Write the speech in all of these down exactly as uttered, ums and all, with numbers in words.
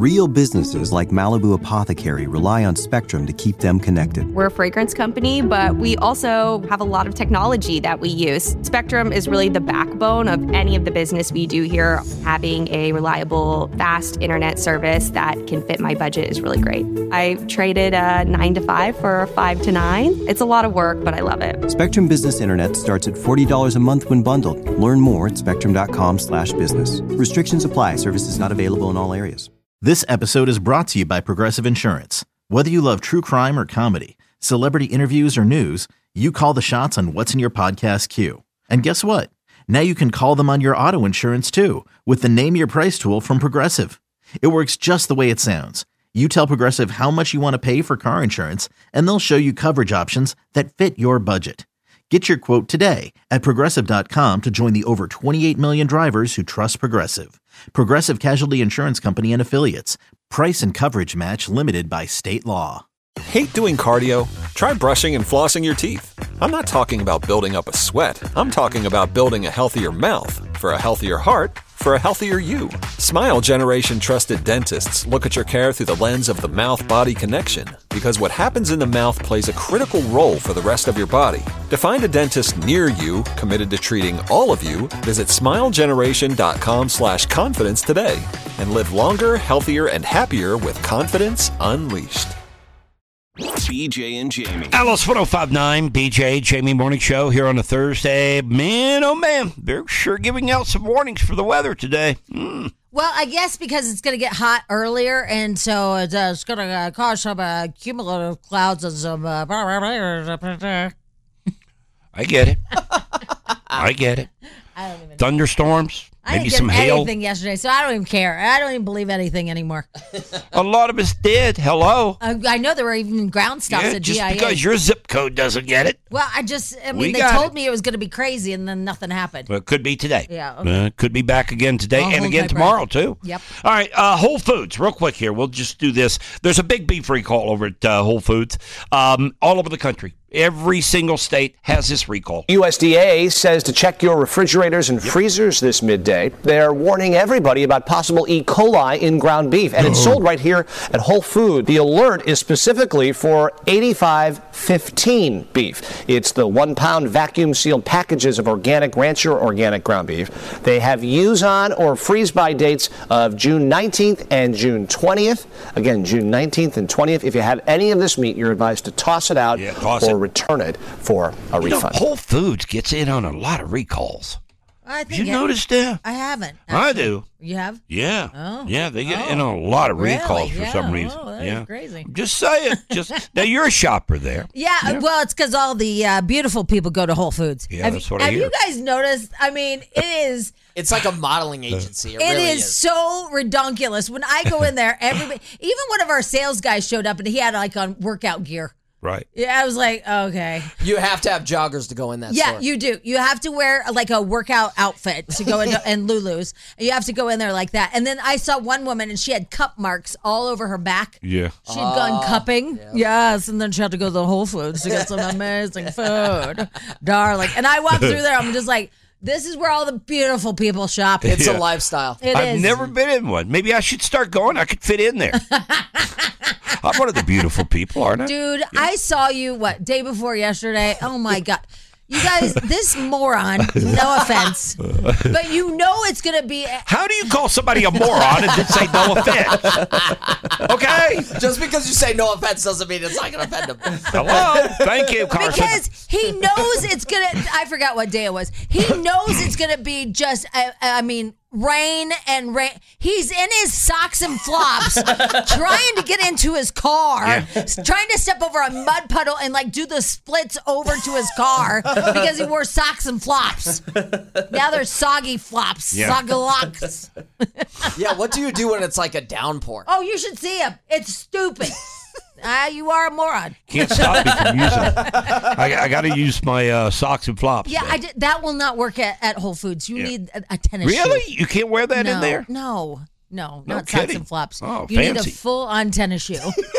Real businesses like Malibu Apothecary rely on Spectrum to keep them connected. We're a fragrance company, but we also have a lot of technology that we use. Spectrum is really the backbone of any of the business we do here. Having a reliable, fast internet service that can fit my budget is really great. I traded a nine to five for a five to nine. It's a lot of work, but I love it. Spectrum Business Internet starts at forty dollars a month when bundled. Learn more at spectrum.com slash business. Restrictions apply. Services not available in all areas. This episode is brought to you by Progressive Insurance. Whether you love true crime or comedy, celebrity interviews or news, you call the shots on what's in your podcast queue. And guess what? Now you can call them on your auto insurance too with the Name Your Price tool from Progressive. It works just the way it sounds. You tell Progressive how much you want to pay for car insurance, and they'll show you coverage options that fit your budget. Get your quote today at Progressive dot com to join the over twenty-eight million drivers who trust Progressive. Progressive Casualty Insurance Company and Affiliates. Price and coverage match limited by state law. Hate doing cardio? Try brushing and flossing your teeth. I'm not talking about building up a sweat. I'm talking about building a healthier mouth. For a healthier heart, for a healthier you. Smile Generation trusted dentists look at your care through the lens of the mouth-body connection, because what happens in the mouth plays a critical role for the rest of your body. To find a dentist near you committed to treating all of you, visit smilegeneration.com slash confidence today and live longer, healthier, and happier with confidence unleashed. B J and Jamie. Alice one oh five point nine, B J, Jamie Morning Show here on a Thursday. Man, oh man, they're sure giving out some warnings for the weather today. Mm. Well, I guess because it's going to get hot earlier, and so it's, uh, it's going to uh, cause some uh, cumulative clouds and some... Uh, I get it. I get it. I don't even Thunderstorms. I Maybe didn't some get hail. anything yesterday, so I don't even care. I don't even believe anything anymore. A lot of us did. Hello. Uh, I know there were even ground stops Yeah, at just G I A. because your zip code doesn't get it. Well, I just, I We mean, they got told it. me it was going to be crazy, and then nothing happened. Well, it could be today. Yeah, okay. Uh, could be back again today I'll and hold again my tomorrow, breath. too. Yep. All right, uh, Whole Foods, real quick here. We'll just do this. There's a big beef recall over at uh, Whole Foods um, all over the country. Every single state has this recall. U S D A says to check your refrigerators and freezers this midday. They're warning everybody about possible E. coli in ground beef, and it's sold right here at Whole Foods. The alert is specifically for eighty-five fifteen beef. It's the one-pound vacuum-sealed packages of organic Rancher organic ground beef. They have use-on or freeze-by dates of June nineteenth and June twentieth. Again, June nineteenth and twentieth. If you have any of this meat, you're advised to toss it out Yeah, toss or it. return it for a You know, refund. Whole Foods gets in on a lot of recalls. I think You I- noticed that? I haven't. I actually. do. You have? Yeah. Oh. Yeah, they get Oh. in on a lot of Really? recalls for Yeah. some reason. Oh, that is yeah. crazy. Just saying. Just now you're a shopper there. Yeah, well, it's because all the uh, beautiful people go to Whole Foods. Yeah, have that's you, what I have hear. you guys noticed? I mean, it is... It's like a modeling agency. It, It really is, is. so redonkulous. When I go in there, everybody, even one of our sales guys showed up and he had like on workout gear. Right. Yeah, I was like, okay. You have to have joggers to go in that Yeah, store. you do. You have to wear like a workout outfit to go into and Lulu's. You have to go in there like that. And then I saw one woman and she had cup marks all over her back. Yeah. She'd gone cupping. Yes, and then she had to go to the Whole Foods to get some amazing food. Darling. And I walked through there, I'm just like, this is where all the beautiful people shop. It's Yeah. a lifestyle. It I've is. never been in one. Maybe I should start going. I could fit in there. I'm one of the beautiful people, aren't I? Dude, I saw you, what, day before yesterday? Oh, my God. You guys, this moron, no offense, but you know it's going to be... How do you call somebody a moron and just say no offense? Okay? Just because you say no offense doesn't mean it's not going to offend them. Hello? Thank you, Carson. Because he knows it's going to... I forgot what day it was. He knows it's going to be just, I, I mean... rain and rain. He's in his socks and flops trying to get into his car, Yeah. trying to step over a mud puddle and like do the splits over to his car because he wore socks and flops. Now they're soggy flops, Yeah. soggy-locks. Yeah, what do you do when it's like a downpour? Oh, you should see him. It's stupid. Ah, you are a moron. Can't stop me from using it. I, I got to use my uh, socks and flops. Yeah, though. I did, that will not work at, at Whole Foods. You Yeah. need a, a tennis shoe. Really? You can't wear that no, in there? No. No, No not socks kidding. and flops. Oh, you need fancy. a full-on tennis shoe.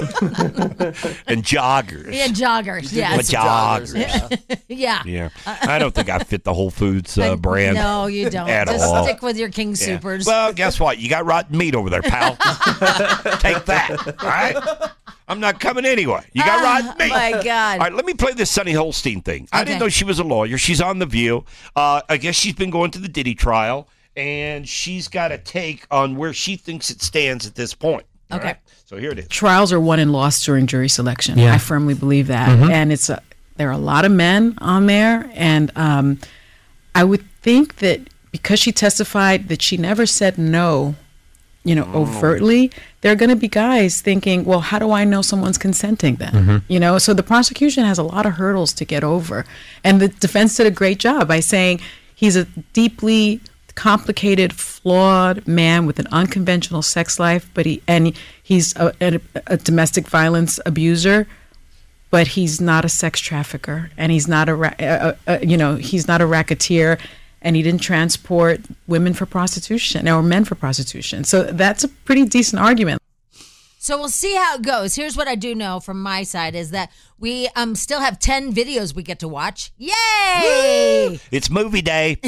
And joggers. And joggers, Yeah, yes. joggers. Yeah. Yeah. I don't think I fit the Whole Foods uh, brand. No, you don't. At Just all. stick with your King Yeah. Supers. Well, guess what? You got rotten meat over there, pal. Take that. All right? I'm not coming anyway. You got Oh, rotten meat. my God. All right, let me play this Sunny Holstein thing. I didn't Okay. know she was a lawyer. She's on The View. Uh, I guess she's been going to the Diddy trial, and she's got a take on where she thinks it stands at this point. All Okay. right? So here it is. Trials are won and lost during jury selection. Yeah. I firmly believe that. Mhm. And it's a, there are a lot of men on there. And um, I would think that because she testified that she never said no, you know, overtly, there are going to be guys thinking, well, how do I know someone's consenting then? Mhm. You know, so the prosecution has a lot of hurdles to get over. And the defense did a great job by saying he's a deeply complicated, flawed man with an unconventional sex life, but he and he's a, a, a domestic violence abuser, but he's not a sex trafficker, and he's not a, ra- a, a you know he's not a racketeer, and he didn't transport women for prostitution or men for prostitution. So that's a pretty decent argument. So we'll see how it goes. Here's what I do know from my side is that we um still have ten videos we get to watch. Yay! It's movie day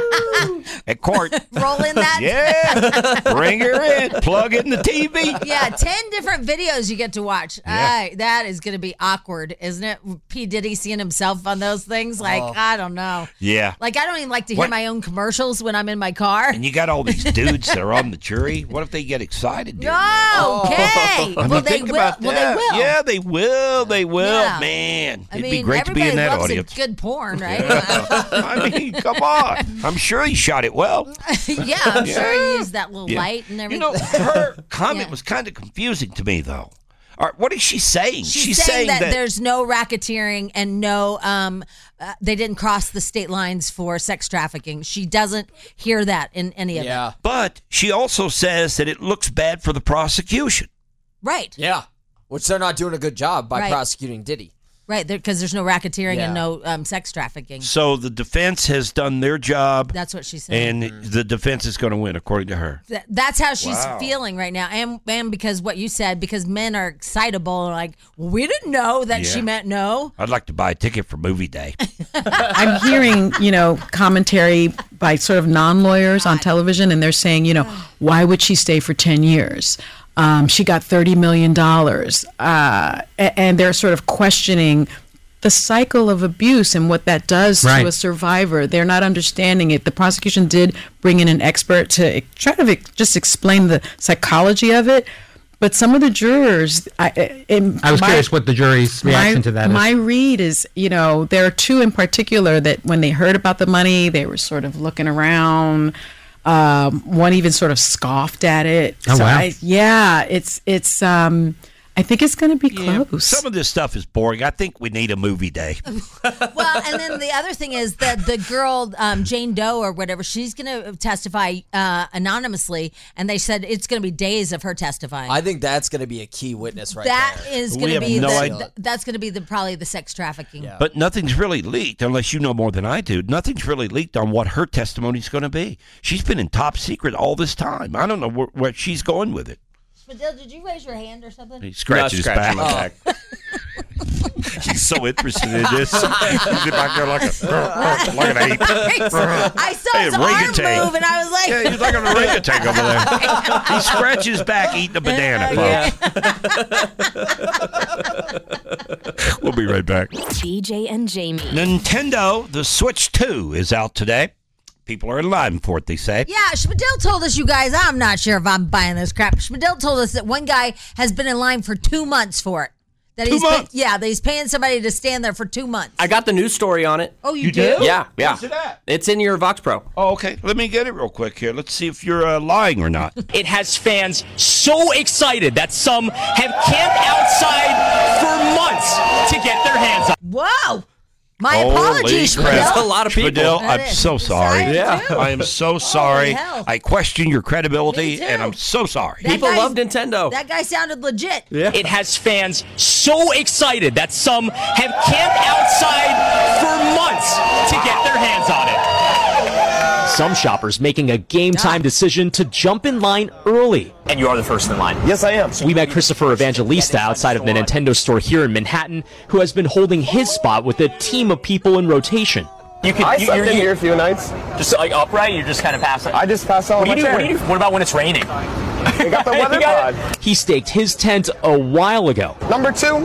at court. Roll in that. Yeah. Bring her in. Plug in the T V. Yeah, ten different videos you get to watch. Yeah. Uh, that is going to be awkward, isn't it? P. Diddy seeing himself on those things. Like, Oh. I don't know. Yeah. Like, I don't even like to hear What? my own commercials when I'm in my car. And you got all these dudes that are on the jury. What if they get excited? during No, okay. I mean, well, they think will. about Well, that. they will. Yeah, they will. They will. Yeah. Man, I it'd mean, be great to be everybody in that loves audience. a good porn, right? I mean, come on. I'm sure he shot it well. yeah, I'm Yeah. sure he used that little Yeah. light and You everything. know, her comment Yeah. was kind of confusing to me, though. All right, what is she saying? She's, saying, that, there's no racketeering and no, um, uh, they didn't cross the state lines for sex trafficking. She doesn't hear that in any of it. But she also says that it looks bad for the prosecution. Right. Yeah. Which they're not doing a good job by Right. prosecuting Diddy. Right, because there's no racketeering Yeah. and no um, sex trafficking. So the defense has done their job. That's what she's saying. And the defense is going to win, according to her. Th- that's how she's Wow. feeling right now, and and because what you said, because men are excitable, like well, we didn't know that she Yeah. meant no. I'd like to buy a ticket for movie day. I'm hearing, you know, commentary by sort of non-lawyers on television, and they're saying, you know, why would she stay for ten years? Um, she got thirty million dollars. Uh, a- and they're sort of questioning the cycle of abuse and what that does Right. to a survivor. They're not understanding it. The prosecution did bring in an expert to e- try to ex- just explain the psychology of it. But some of the jurors, I, in I was my- curious what the jury's reaction my, to that is. My read is, you know, there are two in particular that when they heard about the money, they were sort of looking around. Um, one even sort of scoffed at it. Oh, wow. I, yeah, it's it's. Um, I think it's going to be Yeah, close. some of this stuff is boring. I think we need a movie day. Well, and then the other thing is that the girl um, Jane Doe or whatever, she's going to testify uh, anonymously, and they said it's going to be days of her testifying. I think that's going to be a key witness right That there. is We going to have be no the, idea. th- that's going to be the probably the sex trafficking. But nothing's really leaked, unless you know more than I do. Nothing's really leaked on what her testimony is going to be. She's been in top secret all this time. I don't know where, where she's going with it. Spadil, did you raise your hand or something? He scratches his back. scratching my back. He's so interested in this. He's back there like a, like an ape. I saw Hey, his orangutan. arm move, and I was like, Yeah, he's like an orangutan over there. He scratches his back eating a banana, folks. We'll be right back. B J and Jamie. Nintendo, the Switch two is out today. People are in line for it, they say. Yeah, Spadil told us, you guys, I'm not sure if I'm buying this crap. Spadil told us that one guy has been in line for two months for it. That Two he's pay- months? yeah, that he's paying somebody to stand there for two months. I got the news story on it. Oh, you, You do? do? Yeah, yeah. Where's it at? It's in your Vox Pro. Oh, okay. Let me get it real quick here. Let's see if you're uh, lying or not. It has fans so excited that some have camped outside for months to get their hands on. Whoa! My Holy apologies, crap. Spadil. That's a lot of people. Spadil, That I'm is. so sorry. I Yeah. do. I am so sorry. hell. I question your credibility, Me too. and I'm so sorry. That People guy's- love Nintendo. That guy sounded legit. Yeah. It has fans so excited that some have camped outside for months to get their hands on it. Some shoppers making a game time decision to jump in line early. And you are the first in line. Yes, I am. We met Christopher Evangelista outside of the Nintendo store here in Manhattan, who has been holding his spot with a team of people in rotation. You could, I you, slept you're, in you, here a few nights. Just like upright, you just kind of pass it. I just pass out. What do you my do? What chair. do you do? What about when it's raining? We got the weather pod. He staked his tent a while ago. Number two.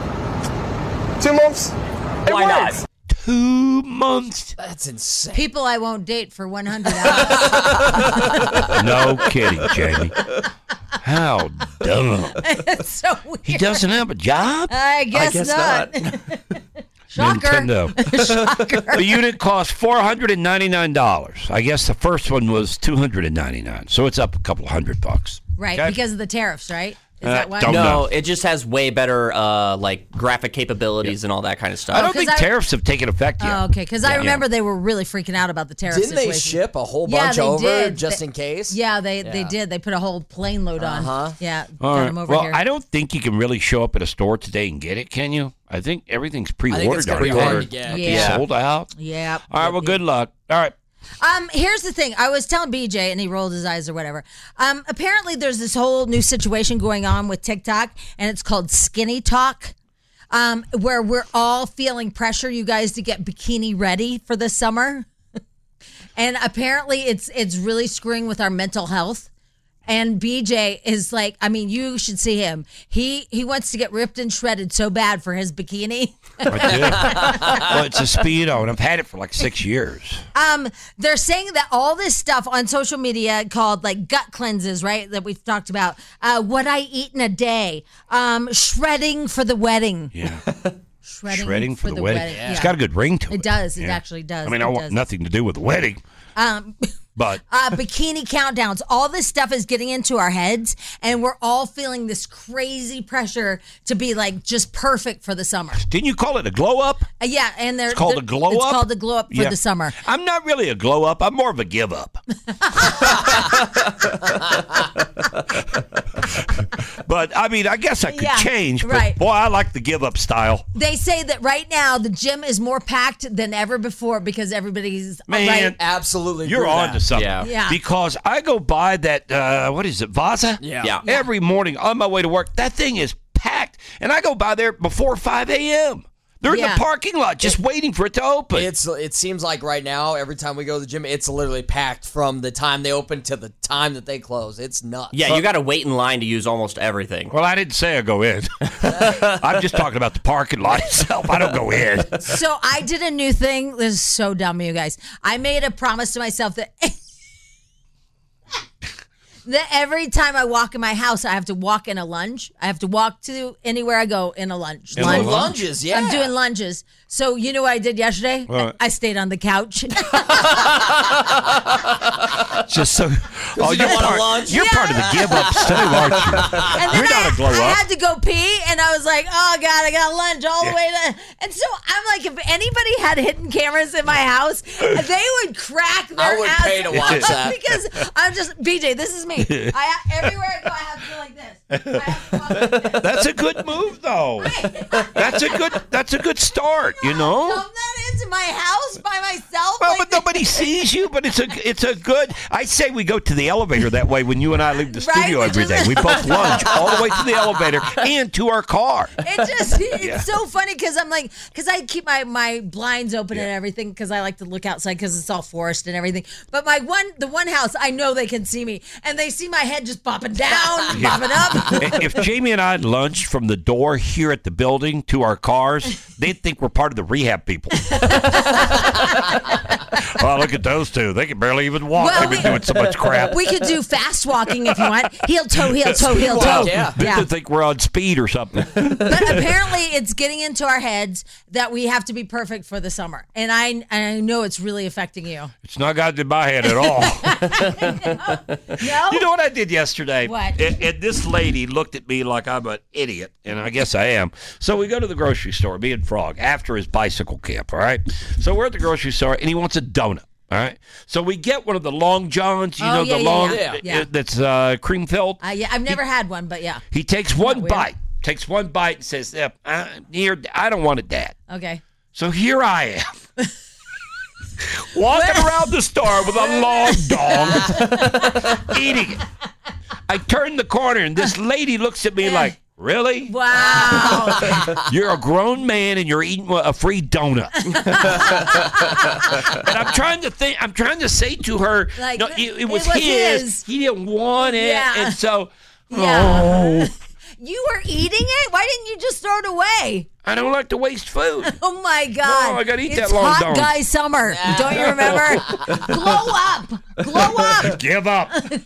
Two months. It Why works. not? Two months. That's insane. People I won't date for one hundred hours. No kidding, Jamie. How dumb. It's so weird. He doesn't have a job? I guess, guess not. Shocker. Nintendo. Shocker. The unit cost four hundred ninety-nine dollars. I guess the first one was two hundred ninety-nine dollars. So it's up a couple hundred bucks. Right, Okay? because of the tariffs, right? Is Uh, that why? don't No, know. it just has way better uh, like graphic capabilities and all that kind of stuff. I don't Oh, 'cause think I- tariffs have taken effect yet. Oh, okay. Because I Yeah. remember they were really freaking out about the tariff Didn't they situation. ship a whole Yeah, bunch they over did. just They- in case? Yeah, they they did. They put a whole plane load on. Uh-huh. Yeah, All got right. them over Well, here. I don't think you can really show up at a store today and get it, can you? I think everything's pre-ordered. it's gonna already. be hard Or to get. be Yeah. sold out. Yeah. All right. Well, good luck. All right. Um, here's the thing. I was telling B J, and he rolled his eyes or whatever. Um, apparently there's this whole new situation going on with TikTok, and it's called Skinny Talk, um, where we're all feeling pressure, you guys, to get bikini ready for the summer. And apparently it's it's really screwing with our mental health. And B J is like, I mean, you should see him. He he wants to get ripped and shredded so bad for his bikini. I did. Well, it's a Speedo, and I've had it for like six years. Um, they're saying that all this stuff on social media called like gut cleanses, right? That we've talked about. Uh, what I eat in a day. Um, shredding for the wedding. Yeah. Shredding, Shredding for, the, wedding. Yeah. It's got a good ring to it. It does. It Yeah. actually does. I mean, It I want does. nothing to do with the wedding, Um, but uh, bikini countdowns. All this stuff is getting into our heads, and we're all feeling this crazy pressure to be like just perfect for the summer. didn't you call it a glow up? Uh, yeah, and they're It's called they're- a glow It's up? called the glow up for Yeah. the summer. I'm not really a glow up. I'm more of a give up. But I mean, I guess I could Yeah, change. But right. boy, I like the give up style. They say that right now the gym is more packed than ever before because everybody's Man, right. Absolutely. You're prove on that. to something. Yeah. Yeah. Because I go by that, uh, what is it, Vaza? Yeah. Yeah. Every morning on my way to work. That thing is packed. And I go by there before five a.m. They're in Yeah. the parking lot just waiting for it to open. It's it seems like right now, every time we go to the gym, it's literally packed from the time they open to the time that they close. It's nuts. Yeah, you got to wait in line to use almost everything. Well, I didn't say I go in. I'm just talking about the parking lot itself. I don't go in. So I did a new thing. This is so dumb, you guys. I made a promise to myself that that every time I walk in my house, I have to walk in a lunge. I have to walk to anywhere I go in a lunge. In a Lunge. lunge? Lunges, yeah. I'm doing lunges. So you know what I did yesterday? What? I stayed on the couch. Just so. Oh, you you're want a part, lunch? you're part of the give up too, aren't you? And You're then not I, a glow I up. had to go pee, and I was like, "Oh God, I got lunch all the way to." And so I'm like, if anybody had hidden cameras in my house, they would crack their I would ass pay to watch that. because I'm just B J. This is me. I everywhere I go, I have to go like this. I have to walk like this. That's a good move, though. That's a good. That's a good start. You know. Come that into my house by myself. Well, like but nobody sees you. But it's a it's a good. I say we go to the elevator that way when you and I leave the Right? studio every day. We both lunge all the way to the elevator and to our car. It just it's Yeah. so funny because I'm like because I keep my my blinds open and everything because I like to look outside because it's all forest and everything. But my one the one house I know they can see me and they see my head just bopping down, bopping up. If Jamie and I lunged from the door here at the building to our cars, they'd think we're part of the rehab people. Well, look at those two. They can barely even walk. Well, They've been we- doing so much crap. We could do fast walking if you want. Heel toe, heel toe, heel Well, toe. yeah. They Yeah. think we're on speed or something. But apparently it's getting into our heads that we have to be perfect for the summer. And I I know it's really affecting you. It's not got in my head at all. No? You know what I did yesterday? What? And, and this lady looked at me like I'm an idiot, and I guess I am. So we go to the grocery store, me and Frog, after his bicycle camp, all right? So we're at the grocery store, and he wants a donut, all right? So we get one of the Long Johns, you Oh, know, yeah, the yeah, long, yeah. uh, Yeah. that's uh, cream filled. Uh, yeah, I've never had one, but yeah. He takes one weird? bite, takes one bite, and says, "Yep, I, here, I don't want it, Dad." Okay. So here I am. Walking around the store with a long dong, eating it. I turn the corner, and this lady looks at me like, really? Wow. You're a grown man, and you're eating a free donut. And I'm trying to think, I'm trying to say to her, Like, no, it, it was, it was his. his. He didn't want it. Yeah. And so, Yeah. oh, You were eating it? Why didn't you just throw it away? I don't like to waste food. Oh my God! No, I gotta eat it's that long hot dong. guy summer. Don't you remember? Glow up, glow up. Give up.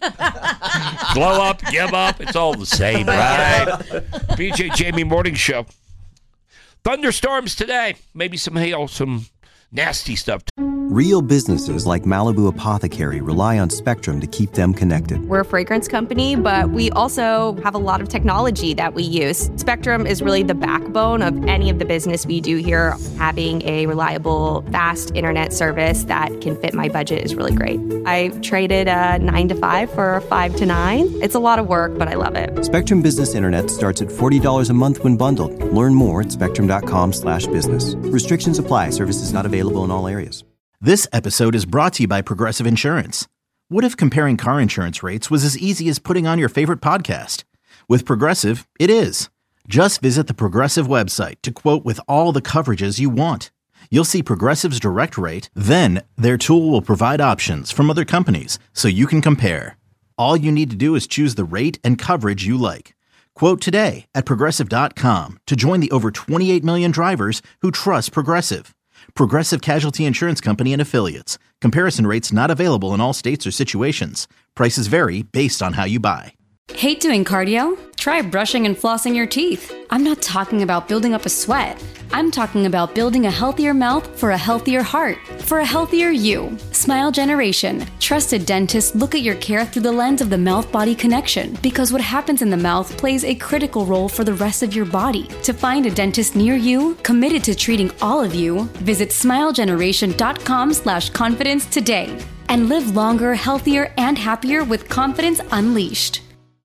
Glow up, give up. It's all the same, right? B J Jamie Morning Show. Thunderstorms today. Maybe some hail, some nasty stuff. Real businesses like Malibu Apothecary rely on Spectrum to keep them connected. We're a fragrance company, but we also have a lot of technology that we use. Spectrum is really the backbone of any of the business we do here. Having a reliable, fast internet service that can fit my budget is really great. I traded a nine to five for a five to nine. It's a lot of work, but I love it. Spectrum Business Internet starts at forty dollars a month when bundled. Learn more at spectrum.com slash business. Restrictions apply. Services not available in all areas. This episode is brought to you by Progressive Insurance. What if comparing car insurance rates was as easy as putting on your favorite podcast? With Progressive, it is. Just visit the Progressive website to quote with all the coverages you want. You'll see Progressive's direct rate, then their tool will provide options from other companies so you can compare. All you need to do is choose the rate and coverage you like. Quote today at progressive dot com to join the over twenty-eight million drivers who trust Progressive. Progressive Casualty Insurance Company and Affiliates. Comparison rates not available in all states or situations. Prices vary based on how you buy. Hate doing cardio? Try brushing and flossing your teeth. I'm not talking about building up a sweat. I'm talking about building a healthier mouth for a healthier heart, for a healthier you. Smile Generation. Trusted dentists look at your care through the lens of the mouth-body connection, because what happens in the mouth plays a critical role for the rest of your body. To find a dentist near you, committed to treating all of you, visit smilegeneration.com slash confidence today. And live longer, healthier, and happier with confidence unleashed.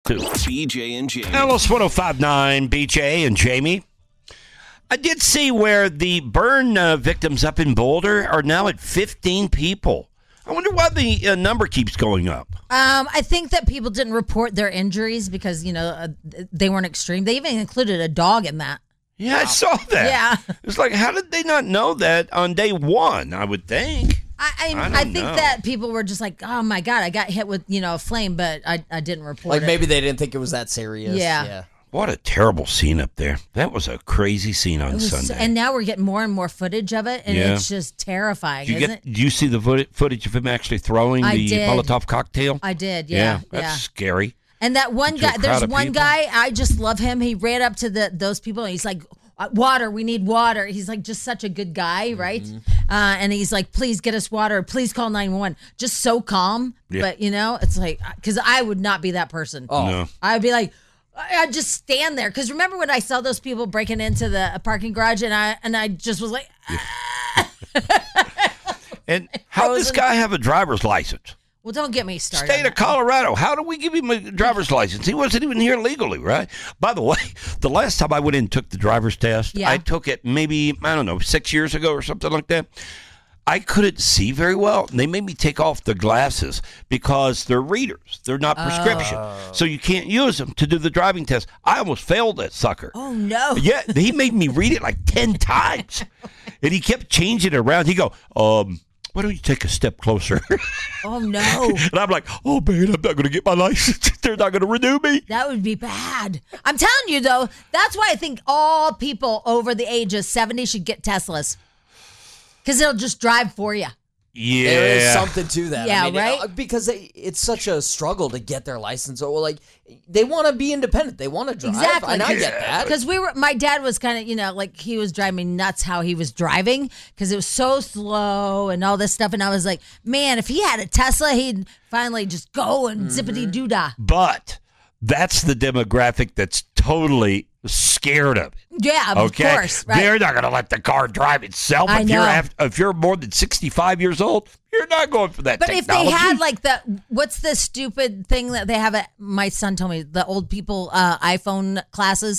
B J and Jamie. Alice one oh five point nine, B J and Jamie. I did see where the burn uh, victims up in Boulder are now at fifteen people. I wonder why the uh, number keeps going up. Um, I think that people didn't report their injuries because, you know, uh, they weren't extreme. They even included a dog in that. Yeah, I saw that. Yeah. It's like, how did they not know that on day one, I would think? I I, I don't I think know. that people were just like, oh my God, I got hit with, you know, a flame, but I, I didn't report Like it. maybe they didn't think it was that serious. Yeah. yeah. What a terrible scene up there. That was a crazy scene on It was- Sunday. and now we're getting more and more footage of it, and Yeah. it's just terrifying, Did you isn't get? it? Do you see the footage, footage of him actually throwing I the did. Molotov cocktail? I did, yeah, that's yeah. scary. And that one To a guy, crowd there's of one people. guy, I just love him. He ran up to the those people and he's like, "Uh, water, we need water. He's like just such a good guy, right? Mm-hmm. Uh, and he's like, please get us water. Please call nine one one. Just so calm. Yeah. But, you know, it's like, because I would not be that person. Oh. No. I'd be like, I- I'd just stand there. Because remember when I saw those people breaking into the parking garage and I and I just was like, And how does this guy have a driver's license? well, don't get me started. State of Colorado. How do we give him a driver's license? He wasn't even here legally, right? By the way, the last time I went in and took the driver's test, Yeah. I took it maybe, I don't know, six years ago or something like that. I couldn't see very well. And they made me take off the glasses because they're readers. They're not prescription. So you can't use them to do the driving test. I almost failed that sucker. Oh, no. Yeah, he made me read it like ten times. And he kept changing it around. He go, um... why don't you take a step closer? Oh, no. And I'm like, oh, man, I'm not going to get my license. They're not going to renew me. That would be bad. I'm telling you, though, that's why I think all people over the age of seventy should get Teslas. Because they'll just drive for you. Yeah. There is something to that. Yeah, I mean, right? uh, Because they, it's such a struggle to get their license. Or like, they want to be independent. They want to drive. Exactly. And I get that. Because we were, my dad was kind of, you know, like he was driving me nuts how he was driving because it was so slow and all this stuff. And I was like, man, if he had a Tesla, he'd finally just go and zippity doo dah. But that's the demographic that's totally scared of it. Yeah, of Okay, course. Right. they're not going to let the car drive itself. I if you're know. af- if you're more than sixty-five years old, you're not going for that But if technology. they had like the, what's the stupid thing that they have at, my son told me, the old people uh, iPhone classes?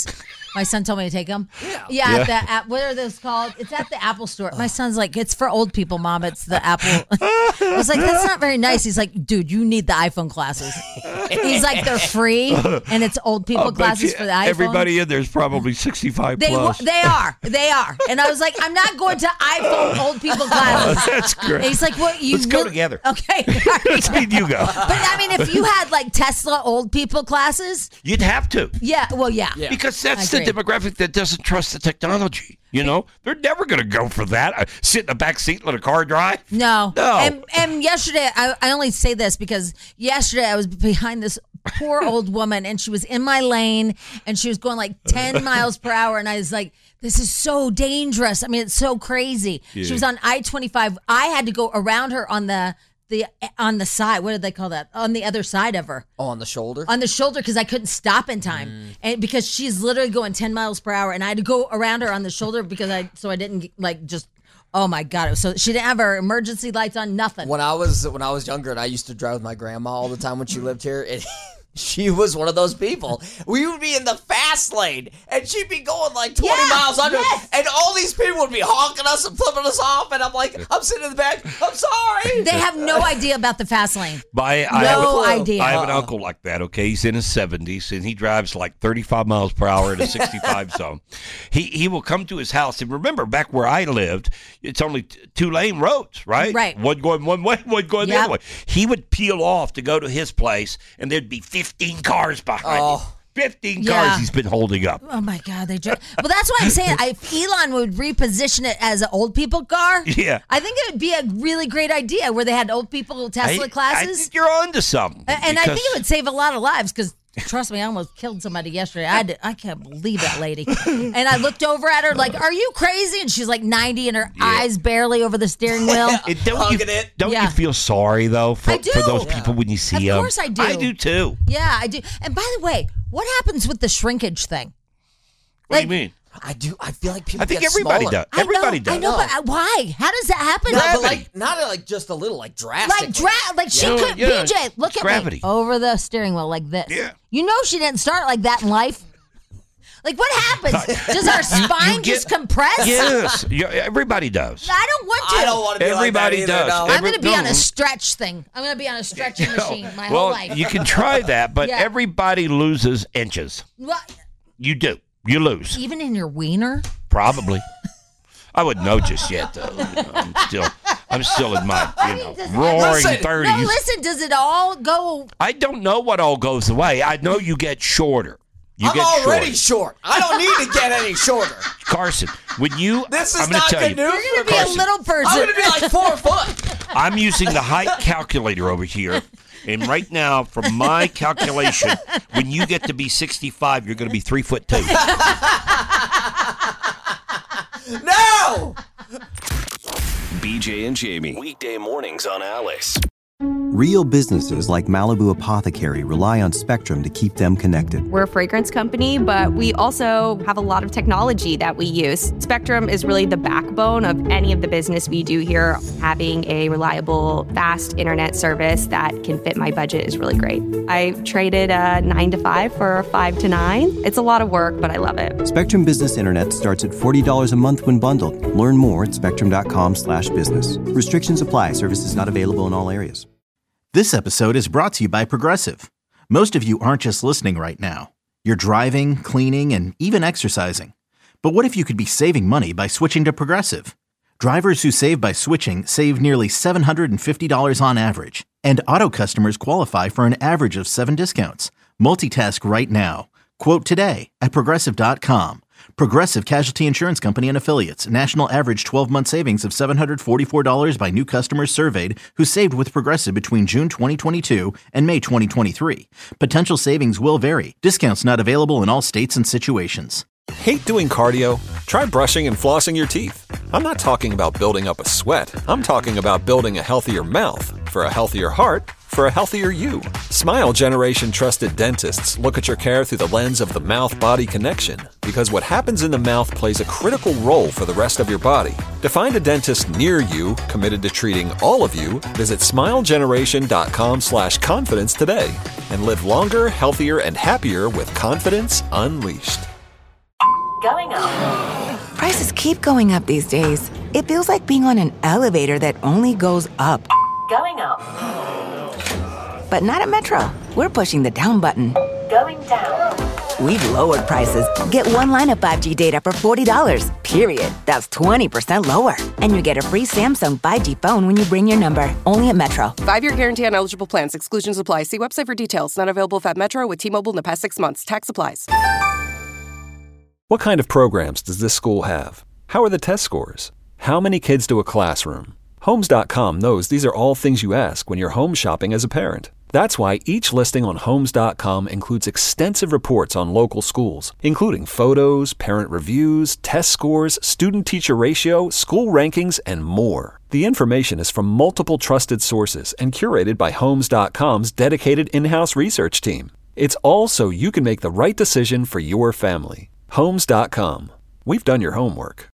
My son told me to take them. Yeah. Yeah. Yeah. At the, at, what are those called? It's at the Apple store. My son's like, it's for old people, Mom. It's the Apple. I was like, that's not very nice. He's like, dude, you need the iPhone classes. He's like, they're free, and it's old people I'll bet classes you for the iPhone. Everybody in there is probably sixty-five They, plus. they are. They are. And I was like, I'm not going to iPhone old people classes. That's great. And he's like, what? You Let's go really- together. Okay. Let's me and you go. But I mean, if you had like Tesla old people classes, You'd have to. yeah, well, yeah. Because that's I the agree. demographic that doesn't trust the technology. You know, they're never going to go for that. Uh, sit in the back seat and let a car drive. No. No. And, and yesterday, I, I only say this because yesterday I was behind this poor old woman and she was in my lane and she was going like ten miles per hour. And I was like, this is so dangerous. I mean, it's so crazy. Yeah. She was on I twenty-five. I had to go around her on the the on the side. What did they call that? On the other side of her. Oh, on the shoulder? On the shoulder because I couldn't stop in time. And because she's literally going ten miles per hour and I had to go around her on the shoulder because I so I didn't like just oh my God. It was so she didn't have her emergency lights on, nothing. When I was when I was younger and I used to drive with my grandma all the time when she lived here, it, she was one of those people. We would be in the fast lane and she'd be going like twenty Yeah, miles under, yes. and all these people would be honking us and flipping us off, and I'm like, I'm sitting in the back, I'm sorry. They have no idea about the fast lane. My, I No have a, idea. I have an uncle like that, okay? He's in his seventies, and he drives like thirty-five miles per hour in a sixty-five zone. He he will come to his house, and remember, back where I lived, it's only t- two-lane roads, right? Right. One going one way, one going the Yep. other way. He would peel off to go to his place, and there'd be fifteen cars behind him. Oh. fifteen Yeah. cars he's been holding up. Oh my God, they drive. Well, that's what I'm saying. If Elon would reposition it as an old people car, Yeah. I think it would be a really great idea where they had old people Tesla I- I classes. think you're onto something. A- and I because- think it would save a lot of lives because, trust me, I almost killed somebody yesterday. I, did, I can't believe that lady. And I looked over at her like, are you crazy? And she's like ninety and her eyes barely over the steering wheel. It- don't you, it. don't Yeah. you feel sorry, though, for, I do. for those people when you see Of them? course I do. I do, too. Yeah, I do. And by the way, what happens with the shrinkage thing? What do you mean? I do. I feel like people I think get everybody smaller. does. Everybody I does. know, I know, but uh, why? How does that happen? No, but Gravity. like not like just a little, like drastic. Like dra- like she Yeah. could. Yeah, B J, look at gravity. me over the steering wheel like this. Yeah. You know she didn't start like that in life. Like what happens? Does our spine get- just compress? Yes, yeah, everybody does. I don't want to. I don't want to be Everybody like that either, does. no. I'm Every- going to be on no. a stretch thing. I'm going to be on a stretching machine my well, whole life. you can try that, but Yeah. everybody loses inches. What? You do. You lose. Even in your wiener? Probably. I wouldn't know just yet, though. You know, I'm still, I'm still in my, you know, does- roaring Listen, thirties. No, listen. Does it all go? I don't know what all goes away. I know you get shorter. You I'm get already shorter. short. I don't need to get any shorter. Carson, when you, This is I'm gonna not tell good you, news. You're going to for be a me. little person. I'm going to be like four foot. I'm using the height calculator over here. And right now, from my calculation, when you get to be sixty-five, you're going to be three foot two. No. B J and Jamie. Weekday mornings on Alice. Real businesses like Malibu Apothecary rely on Spectrum to keep them connected. We're a fragrance company, but we also have a lot of technology that we use. Spectrum is really the backbone of any of the business we do here. Having a reliable, fast internet service that can fit my budget is really great. I traded a nine to five for a five to nine. It's a lot of work, but I love it. Spectrum Business Internet starts at forty dollars a month when bundled. Learn more at spectrum.com slash business. Restrictions apply. Services not available in all areas. This episode is brought to you by Progressive. Most of you aren't just listening right now. You're driving, cleaning, and even exercising. But what if you could be saving money by switching to Progressive? Drivers who save by switching save nearly seven hundred fifty dollars on average. And auto customers qualify for an average of seven discounts. Multitask right now. Quote today at Progressive dot com. Progressive Casualty Insurance Company and Affiliates. National average twelve-month savings of seven hundred forty-four dollars by new customers surveyed who saved with Progressive between June twenty twenty-two and May twenty twenty-three. Potential savings will vary. Discounts not available in all states and situations. Hate doing cardio? Try brushing and flossing your teeth. I'm not talking about building up a sweat. I'm talking about building a healthier mouth. For a healthier heart, for a healthier you. Smile Generation trusted dentists look at your care through the lens of the mouth-body connection, because what happens in the mouth plays a critical role for the rest of your body. To find a dentist near you committed to treating all of you, visit smilegeneration.com slash confidence today and live longer, healthier, and happier with confidence unleashed. Going up. Prices keep going up these days. It feels like being on an elevator that only goes up. Going up. But not at Metro. We're pushing the down button. Going down. We've lowered prices. Get one line of five G data for forty dollars, period. That's twenty percent lower. And you get a free Samsung five G phone when you bring your number. Only at Metro. Five-year guarantee on eligible plans. Exclusions apply. See website for details. Not available at Metro with T-Mobile in the past six months. Tax applies. What kind of programs does this school have? How are the test scores? How many kids do a classroom? Homes dot com knows these are all things you ask when you're home shopping as a parent. That's why each listing on Homes dot com includes extensive reports on local schools, including photos, parent reviews, test scores, student-teacher ratio, school rankings, and more. The information is from multiple trusted sources and curated by Homes dot com's dedicated in-house research team. It's all so you can make the right decision for your family. Homes dot com. We've done your homework.